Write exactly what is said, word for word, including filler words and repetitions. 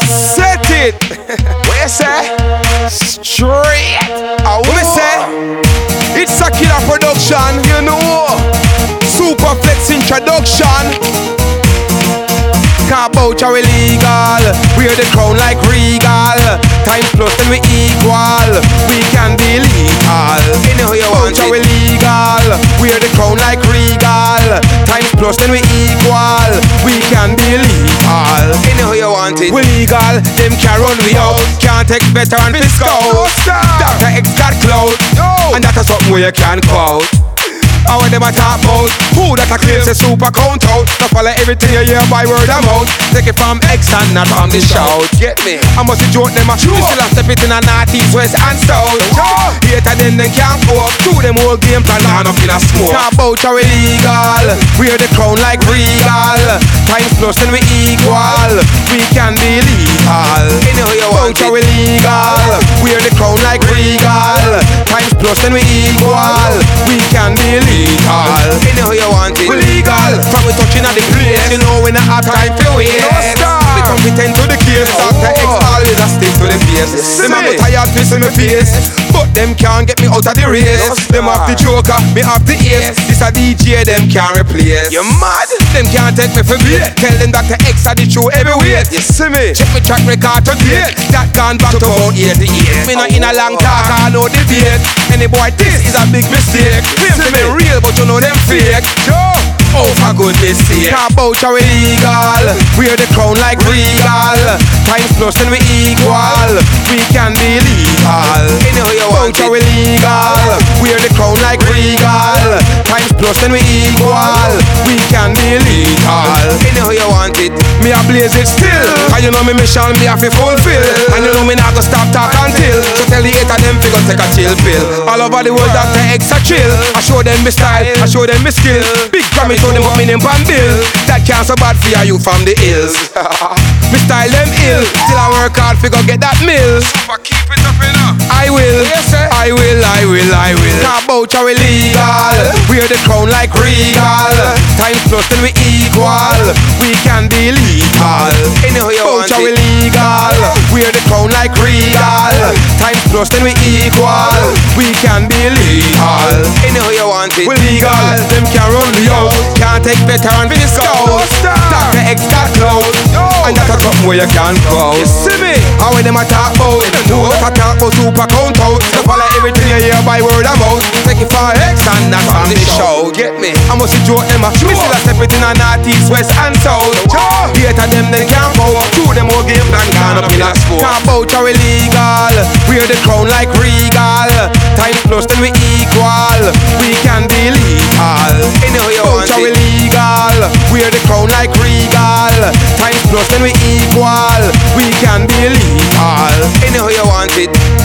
Set it. What you say? Straight. I will say. It's a killer production, you know. Superflex introduction. Can't vouch are illegal. We're the crown like regal. Time plus then we equal. We can be legal. Anyhow you want it. Vouch are illegal. We're the crown like regal. Time plus then we equal. We can be legal. Anyhow you want it. We legal. Them can run we out. Can't take better and fiscal. Doctor X got clout. And that is something where you can quote. How them a talk about? Who that a claim say super count out? Now follow everything you hear by word of mouth. Take it from X and not from the shout. Get me? I must joke them a sure. You still have step it in a north, east, west and south. Sure. Later then they can't go up. Do them whole game plan on up in a smoke. Can't vouch are illegal. We're the crown like regal. Times plus then we equal. We can be legal. Anyhow you want it. Vouch are illegal. We're the crown like regal. Times plus then we equal. We can be legal. Legal. Anyhow you want it. We legal. From we touching at the place. You know we not have time for wait. No stop. We competent to the case. Doctor X always a stick to the face. Them a go tired twist in my face, but them can't get me out of the race. No them have the joker, me have the ace. This a D J them can't replace. You mad? Them can't take me for bait. Tell them Doctor X a the show every weight. You see me? Check me track record to date. That gone back to about eighty-eight. Me not in a long talk, I know debate. Any boy this is a big mistake. Claim to be real, but you know them fake. Joe. Oh, for goodness sake. Can't vouch are illegal. We're the crown like regal. Times plus then we equal. We can be legal. Anyhow you want it. Vouch are illegal. We're the crown like regal. Times plus then we equal. We can be legal. Anyhow you want it. Me a blaze it still. And you know me mission me have to fulfill. And you know me not go stop talk until. So tell the eight of them fi go take a chill pill. All over the world Doctor X a chill. I show them me style, I show them me skill. Big promise show them put me name pan bill. That can't so bad for you from the hills. Me style them ill. Still I work hard fi go get that mill. Super keep it up enough. I will, I will, I will, I will. Can't vouch are illegal. We're the crown like regal. Times plus then we equal. We can be legal. Anyhow you want it. Vouch are illegal. We're the crown like regal. Times plus then we equal. We can be legal. Anyhow you want it. We legal. Them can run me out. Can't take better and fiscal. Doctor X got clout. And that's a something where you can go. You see me? How them a talk about? Know that I talk about super count out. So follow everything you hear by word of mouth. Take it for X and not from the show. Get me? I must joke them a sure. Me still a step it in a north, east, west and south. Later them they can't go. Two them whole game plan gone up in a school. Can't vouch are illegal. We're the crown like regal. Time plus then we equal. We can be legal. Anyhow you want it. Illegal. We're the crown like regal. Times plus then we equal. We can be legal. Anyhow you want it.